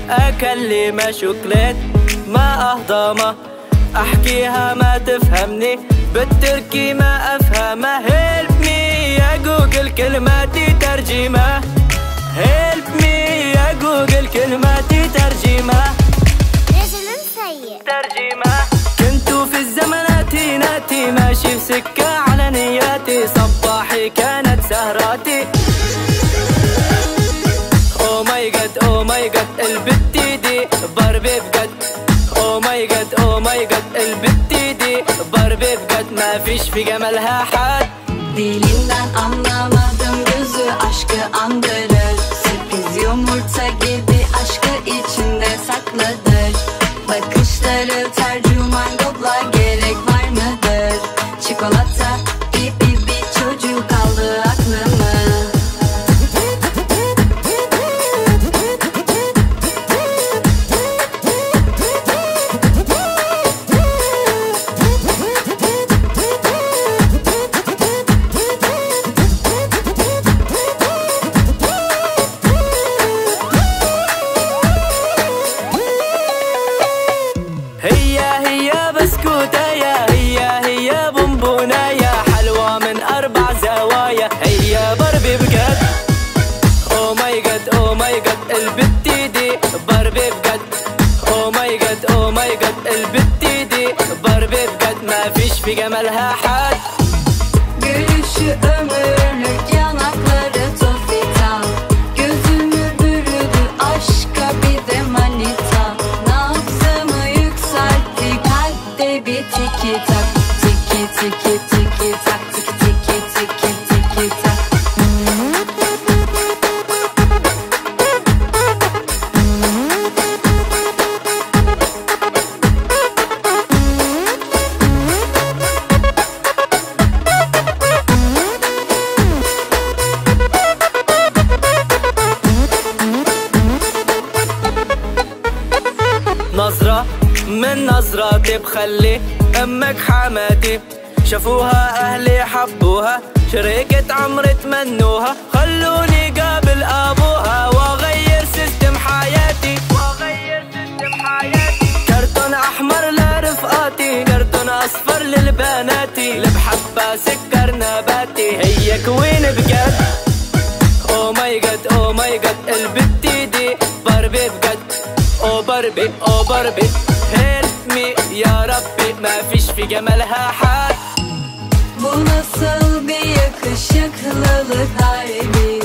اكلمها شوكليت ما اهضمها، احكيها ما تفهمني بالتركي ما افهمها. هيلب مي يا جوجل كلماتي ترجمة، هيلب مي يا جوجل كلماتي ترجمة. رجل سيء ترجمة. كنتو في الزمنات ناتي ماشي في سكة على نياتي، صباحي كانت سهراتي. او ماي جاد او ماي جاد البتي دي باربي بجد. او ماي جاد او ماي jad البتي دي باربي بجد ما فيش في جمالها حد. Dilinden anlamadım gözü aşkı andırır. Sürpriz yumurta gibi aşkı içinde saklıdır. Bakışları tercüman kodla gerek var mıdır? Çikolata gibi bir çocuk aldı aklımı. هي بسكوتة يا هي بونبونة يا حلوة من 4 زوايا، هي باربي بجد. او ماي جاد البتي دي باربي بجد. او ماي جاد البتي دي باربي بجد ما فيش في جمالها حد. Gülüşü ömürlük yanakları tofita, gözümü bürüdü aşka bir de manita. Nabzımı yükseltti kalpte bir tiki tak. Tiki tiki tiki tak, tiki tiki tiki tiki tak. نظرة من نظراتي بخلي امك حماتي شافوها اهلي حبوها، شريكة عمري تمنوها، خلوني قابل ابوها واغير سيستم حياتي. كرتون احمر لرفقاتي، كرتون اصفر للبناتي، اللي بحبها سكر نباتي، هي كوين بجد. او ماي جاد البتي دي باربي بجد. او باربي هيلب مي يا ربي ما فيش في جمالها حد. Bu nasıl bir yakışıklılık harbi?